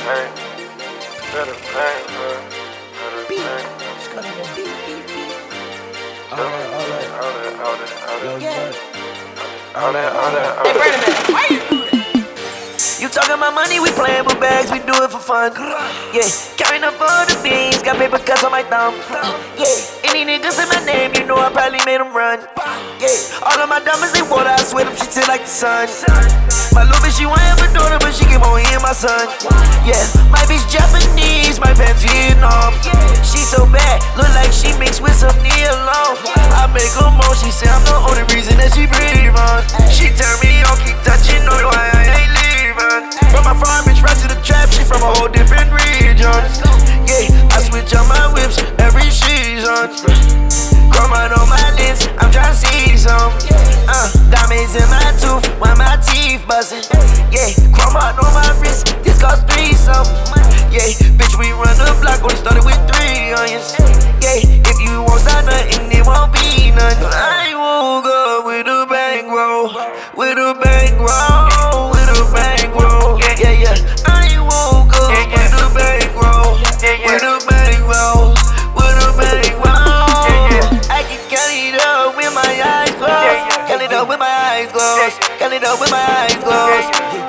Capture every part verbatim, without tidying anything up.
pain. Feel the pain, bro. Feel the pain. Just got in that beat, beat, beat. All All that, all that. that, all that, all that, all that. Yeah. All that, all that, all Hey, that. wait a minute. Why you do that? You talking about money, we playing with bags, we do it for fun. Yeah, counting up all the beans, got paper cuts on my thumb. Yeah, any niggas in my name, you know I probably made them run. Yeah, all of my diamonds, they water, I swear them shit till like the sun. My little bitch, she won't have a daughter, but she keep on hearing my son. Yeah, my bitch Japanese, my pants Vietnam. She so bad, look like she mixed with some Neolon. I make her moan, she say I'm the only reason that she breathe on. She turn me on, keep touching, know why I ain't leaving. From my farm bitch right to the trap, she from a whole different region. Yeah, I switch on my whips every season. Chrome out on my lens, I'm tryna see some. Uh, diamonds in my tooth, while my teeth buzzing. Yeah, chrome out on my wrist, this cost three something. Yeah, bitch, we run the block, only started with three onions. Yeah, if you won't start nothing, it won't be nothing. I won't go with a bankroll, with a bankroll, with a bankroll. Yeah, yeah, I won't go with a bankroll, with a bankroll, with a bankroll. I can count it up with my eyes closed, count it up with my eyes closed, count it up with my eyes closed.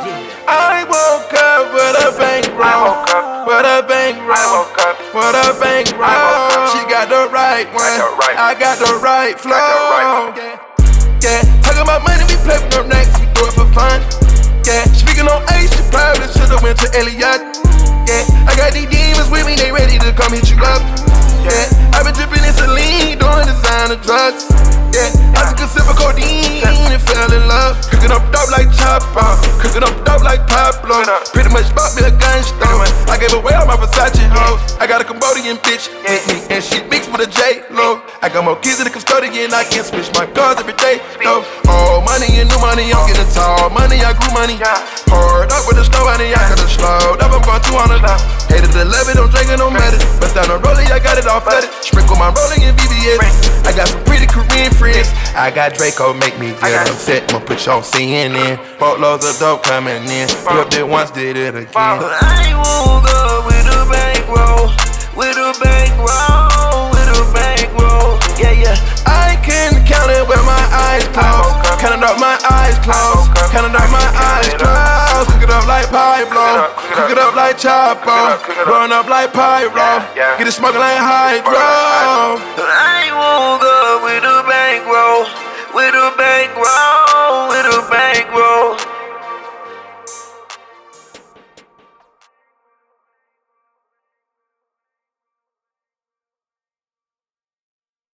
I woke up with a bankroll, with a bankroll, with a bankroll. She got the right one, I got the right flow. Yeah, yeah. Talking about money, we play with no next, we do it for fun. Yeah, speaking on Ace, she probably should've went to Elliot. Yeah, I got these demons with me, they ready to come hit you up. Yeah, I been dripping in saline, doing designer drugs. Yeah, I took a sip of codeine and fell in love. Cooking up dope like Chopper, cooking up dope like Pablo. Pretty much bought me a gun store. I gave away all my Versace hoe. I got a Cambodian bitch with me and she mixed with a J-Lo. I got more keys than a custodian, I can switch my cars every day. No, oh, money and new money, I'm getting tall. Money, I grew money. Poured up with the slow money, I could've slowed up, I'm going two hundred. Hated the eleven, I'm drinking no medit. But down the rollie, I got it all flooded. Sprinkle my rolling in V V S. I got some pretty Korean friends. I got Draco, make me get upset. I'ma put you on C N N. Boatloads of dope coming in. Flipped it once, did it again. I won't go with a bankroll, with a bankroll, with a bankroll. Yeah, yeah. I can count it with my eyes closed. Counting up my eyes closed. Counting up my eyes closed. Cook it up like Pablo. Cook it up like Chapo. Blowing up like Pyro. Get it smoking like Hydro. I won't go with a bankroll, with a bankroll, with a bankroll.